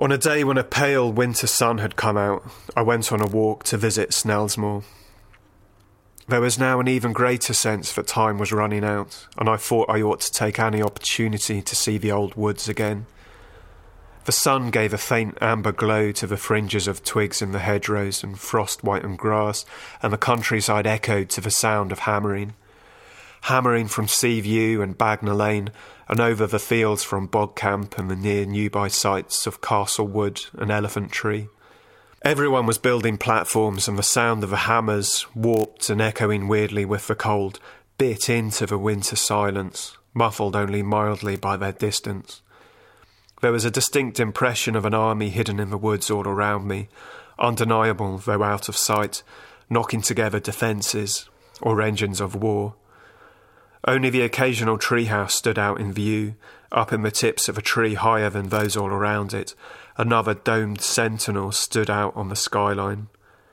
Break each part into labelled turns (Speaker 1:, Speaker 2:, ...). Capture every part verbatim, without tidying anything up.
Speaker 1: On a day when a pale winter sun had come out, I went on a walk to visit Snelsmoor. There was now an even greater sense that time was running out, and I thought I ought to take any opportunity to see the old woods again. The sun gave a faint amber glow to the fringes of twigs in the hedgerows and frost-whitened grass, and the countryside echoed to the sound of hammering. Hammering from Seaview and Bagnall Lane, and over the fields from Bogcamp and the near Newby sites of Castlewood and Elephant Tree. Everyone was building platforms, and the sound of the hammers, warped and echoing weirdly with the cold, bit into the winter silence, muffled only mildly by their distance. There was a distinct impression of an army hidden in the woods all around me, undeniable though out of sight, knocking together defences or engines of war. Only the occasional treehouse stood out in view, up in the tips of a tree higher than those all around it. Another domed sentinel stood out on the skyline.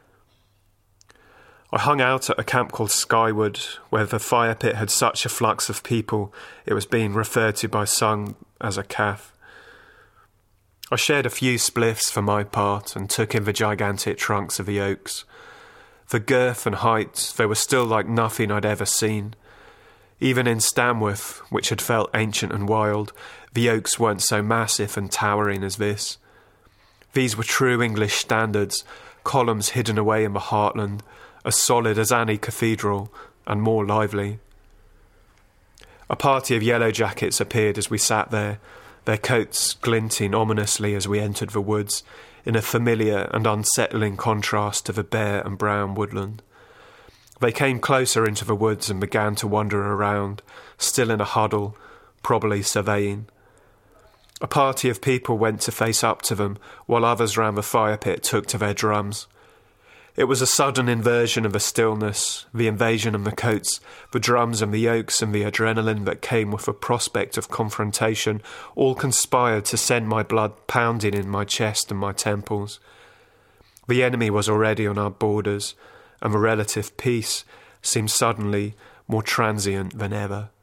Speaker 1: I hung out at a camp called Skywood, where the fire pit had such a flux of people it was being referred to by some as a caff. I shared a few spliffs for my part and took in the gigantic trunks of the oaks. The girth and height, they were still like nothing I'd ever seen. Even in Stamworth, which had felt ancient and wild, the oaks weren't so massive and towering as this. These were true English standards, columns hidden away in the heartland, as solid as any cathedral, and more lively. A party of yellow jackets appeared as we sat there, their coats glinting ominously as we entered the woods, in a familiar and unsettling contrast to the bare and brown woodland. They came closer into the woods and began to wander around, still in a huddle, probably surveying. A party of people went to face up to them, while others round the fire pit took to their drums. It was a sudden inversion of the stillness, the invasion of the coats, the drums and the oaks and the adrenaline that came with the prospect of confrontation, all conspired to send my blood pounding in my chest and my temples. The enemy was already on our borders, and the relative peace seemed suddenly more transient than ever.